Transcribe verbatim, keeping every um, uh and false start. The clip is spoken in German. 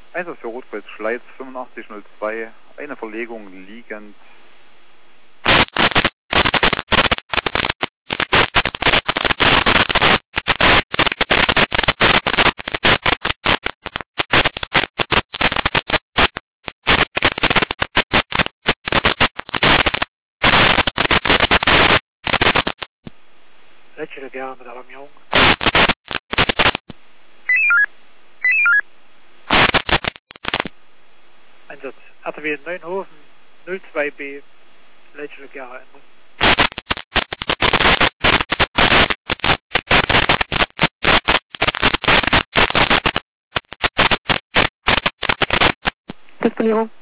Einsatz für Rotkreuz Schleiz fünfundachtzig null zwei, eine Verlegung liegend. Letzte gerne mit Alarmierung. Einsatz R T W Neunhofen null zwei B, letzte gerne Ende. Disponierung.